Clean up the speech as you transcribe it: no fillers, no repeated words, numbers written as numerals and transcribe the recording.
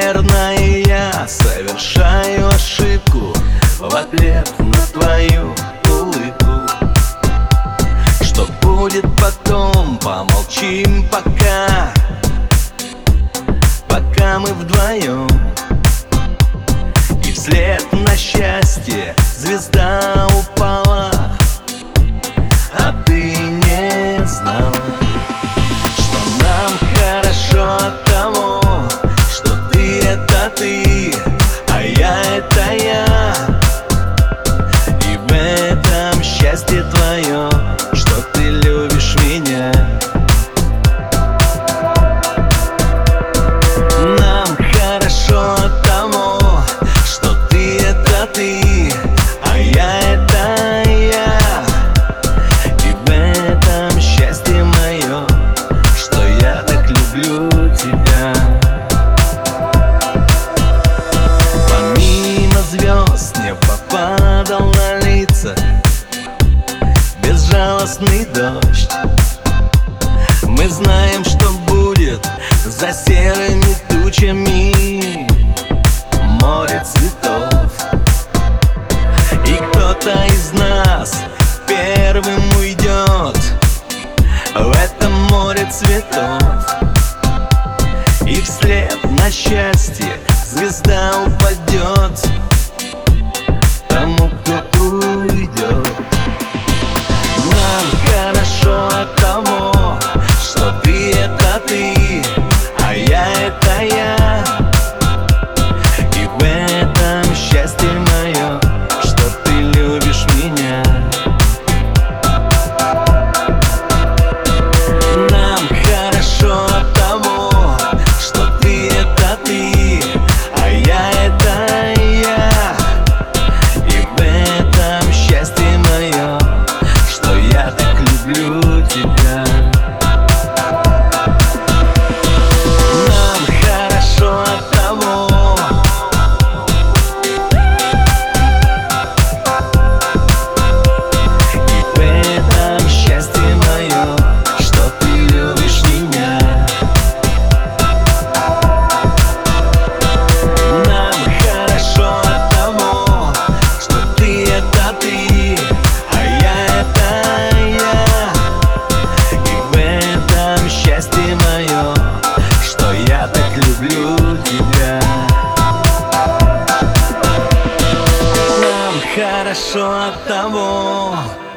Наверное, я совершаю ошибку в ответ на твою улыбку. Что будет потом, помолчим пока, пока мы вдвоем. И вслед на счастье звезда упала, а ты не знал, что нам хорошо от того, что ты — это ты, а я — это я. И в этом счастье твое, что ты любишь меня. Нам хорошо от того, что ты — это ты, а я — это я. И в этом счастье мое, что я так люблю тебя. Помимо звезд небо падал на лица безжалостный дождь. Мы знаем, что будет за серыми тучами море цветов. И кто-то из нас первым уйдет в этом море цветов. И вслед на счастье звезда упадет тому, кто уйдет. Нам хорошо от того, что ты — это ты, а я — это я. И в этом счастье мое, что ты любишь меня. Нам хорошо от того, что ты — это ты, а я — это я. И в этом счастье мое, что я так люблю тебя. Нам хорошо от того, и в этом счастье мое, что ты любишь меня. Нам хорошо от того, что ты — это ты, а я — это я. И в этом счастье мое, что я так люблю тебя. Нам хорошо от того,